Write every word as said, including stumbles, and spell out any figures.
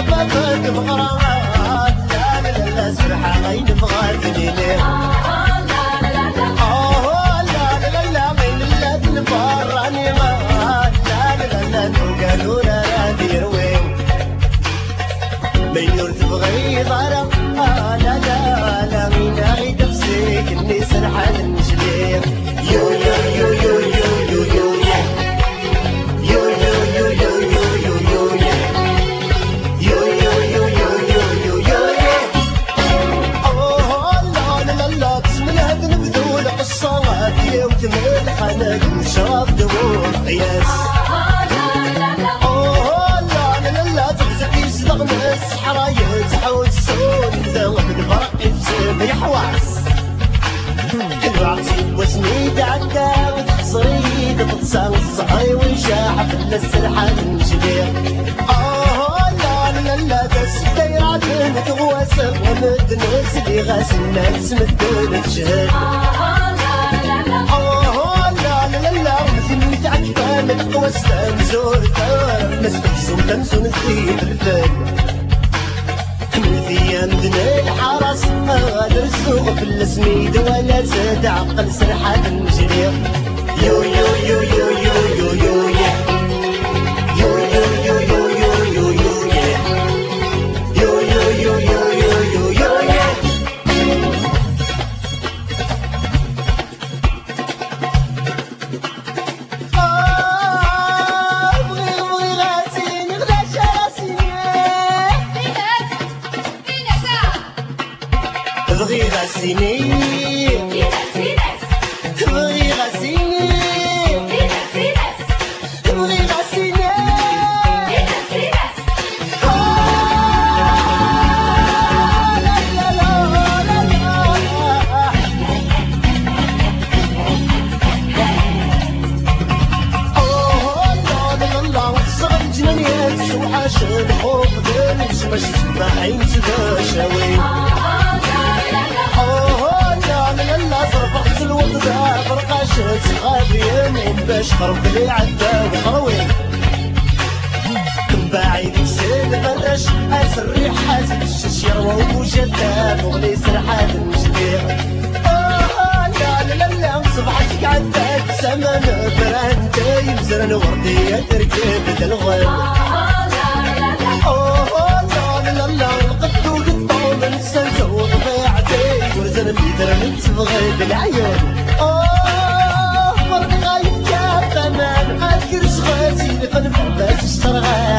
بابك بغرات لا لا لا سرحة غين بغات ليلي اه لا لا لا غين لا تنبراني غات لا لا لا قالوا لا لا ديروي مينور تبغي ضرب اه لا لا لا غين غيد بسيك اني سرحة نجلي يو يو يو يو يو يو يو وتمل حنك وشرف دور قياس اوه لا لا لا تغزق يسلغ من الصحراء يتحول السود ذوق الفرق يتسب يحواس الوعتي واسمي تعدى وتحصري تتصل الصحي ويشاح في السرحة نجلي اوه لا لا لا تسديرات نتغواسق ومد ناس اللي غاس الناس مدون تشهد وستان زورتها مسبسون تنسون الثيب الفن مثيان دنا الحرس غادر السوق في السميد ولا زاد عقل سرحة نجري يو يو يو يو يو يو يو يا يو يو يو يو يو يو يو يا يو يو يو يو يو يو يو يا تبغي غاسيني تبغي غاسيني تبغي غاسيني لا لا لا لا اوه لا لا لا وتصغر الجنانيات سوحاشا الحروف ديال الجمش سباحين تباشاوي فرقاشة غابية من باش خرب لي عدا وخروي بعيد سيد غراش اسري حاسب الشير ووجدها وغلي سرحات نجدير اه لا لا لا صبحتك عدات سمان برانتي مزرن وردية تركب الغير اه لا لا لا القد وقطو من سنسو وضيعتي ورزن ميدر من تبغي بالعيون فرق غايب يا فمان أذكر شغاتي لقلب باش اشترغات